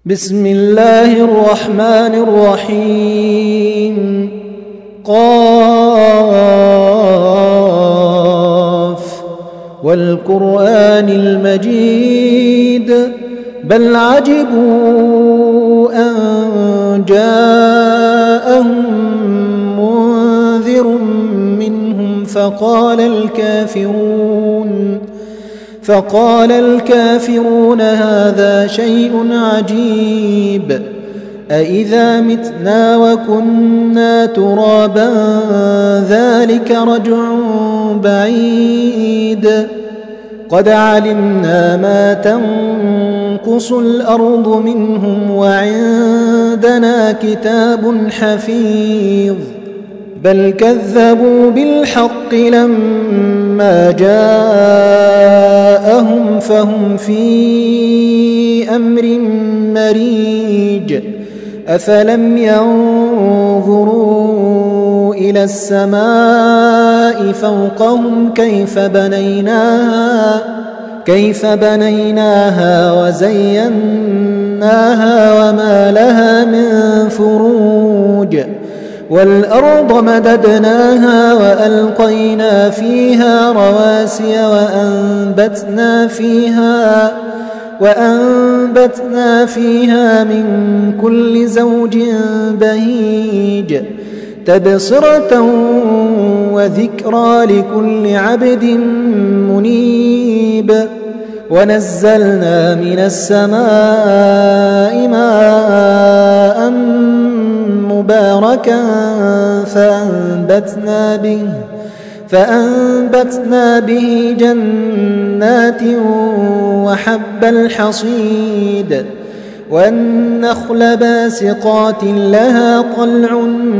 بسم الله الرحمن الرحيم قاف والقرآن المجيد بل عجبوا أن جاءهم منذر منهم فقال الكافرون هذا شيء عجيب أإذا متنا وكنا ترابا ذلك رجع بعيد قد علمنا ما تنقص الأرض منهم وعندنا كتاب حفيظ بل كذبوا بالحق لما جاءهم فهم في أمر مريج أفلم ينظروا إلى السماء فوقهم كيف بنيناها وزيناها وما لها من فروج والأرض مددناها وألقينا فيها رواسي وأنبتنا فيها من كل زوج بهيج تبصرة وذكرى لكل عبد منيب ونزلنا من السماء ماء مباركا فأنبتنا به جنات وحب الحصيد والنخل باسقات لها طلع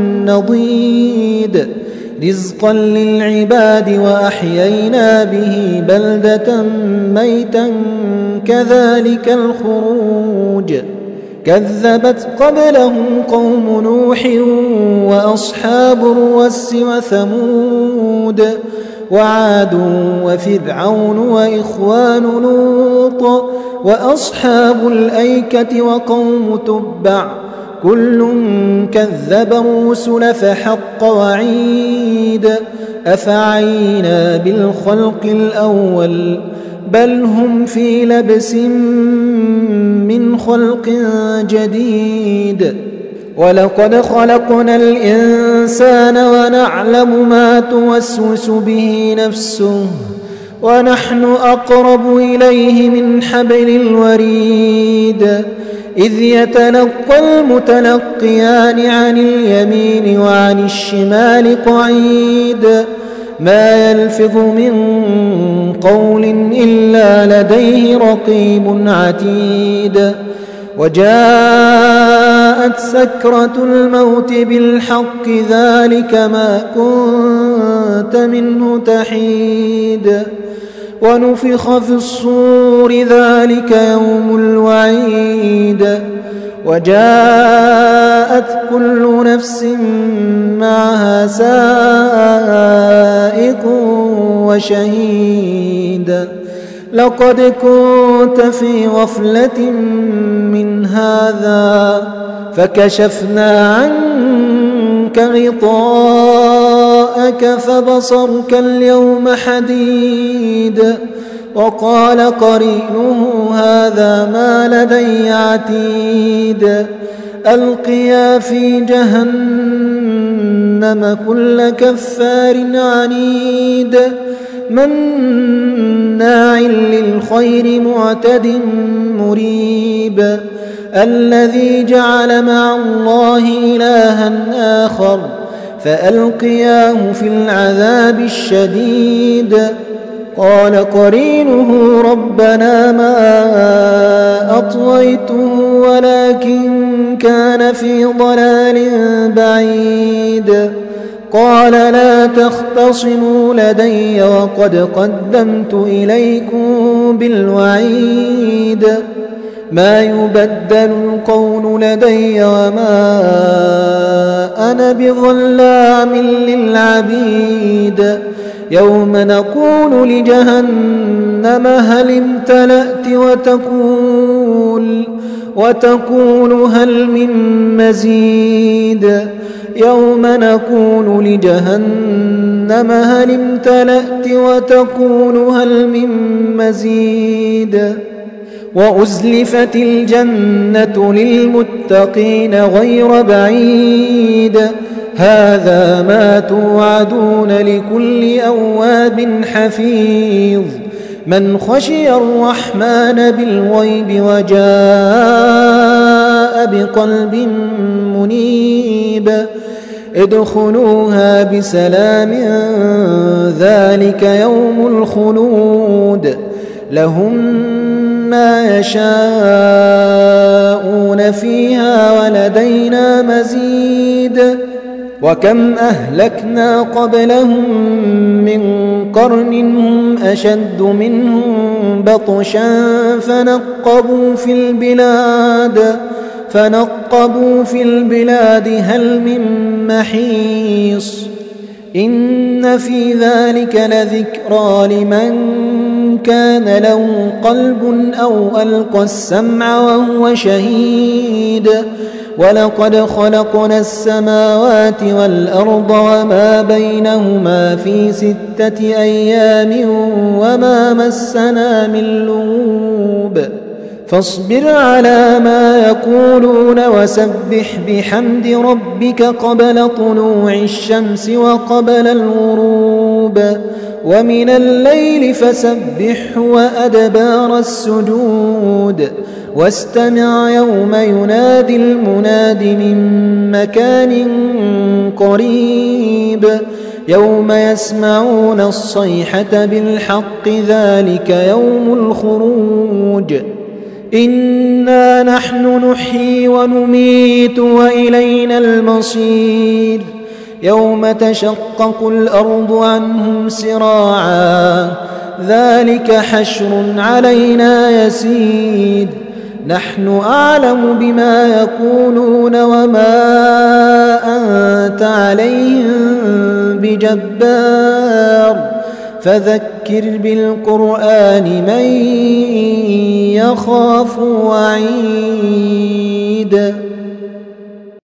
نضيد رزقا للعباد وأحيينا به بلدة ميتا كذلك الخروج كذبت قبلهم قوم نوح وأصحاب الرس وثمود وعاد وفرعون وإخوان لوط وأصحاب الأيكة وقوم تبع كل كذب الرسل فحق وعيد أفعينا بالخلق الأول بل هم في لبس من خلق جديد ولقد خلقنا الإنسان ونعلم ما توسوس به نفسه ونحن أقرب إليه من حبل الوريد إذ يتلقى المتلقيان عن اليمين وعن الشمال قعيد ما يلفظ من قول إلا لديه رقيب عتيد وجاءت سكرة الموت بالحق ذلك ما كنت منه تحيد ونفخ في الصور ذلك يوم الوعيد وجاءت كل نفس معها سائق وشهيد لقد كنت في غفلة من هذا فكشفنا عنك غطاءك فبصرك اليوم حديد وقال قرينه هذا ما لدي عتيد ألقيا في جهنم كل كفار عنيد مناع للخير معتد مريب الذي جعل مع الله إلها آخر فألقياه في العذاب الشديد قال قرينه ربنا ما أطغيته ولكن كان في ضلال بعيد قال لا تختصموا لدي وقد قدمت إليكم بالوعيد ما يبدل القول لدي وما أنا بظلام للعبيد يوم نقول لجهنم هل امتلأت وتقول هل من مزيد يوم نقول لجهنم هل امتلأت وتقول هل من مزيد وأزلفت الجنة للمتقين غير بعيد هذا ما توعدون لكل أواب حفيظ من خشي الرحمن بالغيب وجاء بقلب منيب ادخلوها بسلام ذلك يوم الخلود لهم ما يشاءون فيها ولدينا مزيد وكم أهلكنا قبلهم من قرن هم أشد منهم بطشا فنقبوا في البلاد هل من محيص إن في ذلك لذكرى لمن كان له قلب أو ألقى السمع وهو شهيد ولقد خلقنا السماوات والأرض وما بينهما في 6 أيام وما مسنا من لغوب فاصبر على ما يقولون وسبح بحمد ربك قبل طلوع الشمس وقبل الغروب ومن الليل فسبحه وأدبار السجود واستمع يوم ينادي المناد من مكان قريب يوم يسمعون الصيحة بالحق ذلك يوم الخروج إنا نحن نحيي ونميت وإلينا المصير يوم تشقق الأرض عنهم سراعا ذلك حشر علينا يسير نحن أعلم بما يقولون وما أنت عليهم بجبار فذكر بالقرآن من يخاف وعيد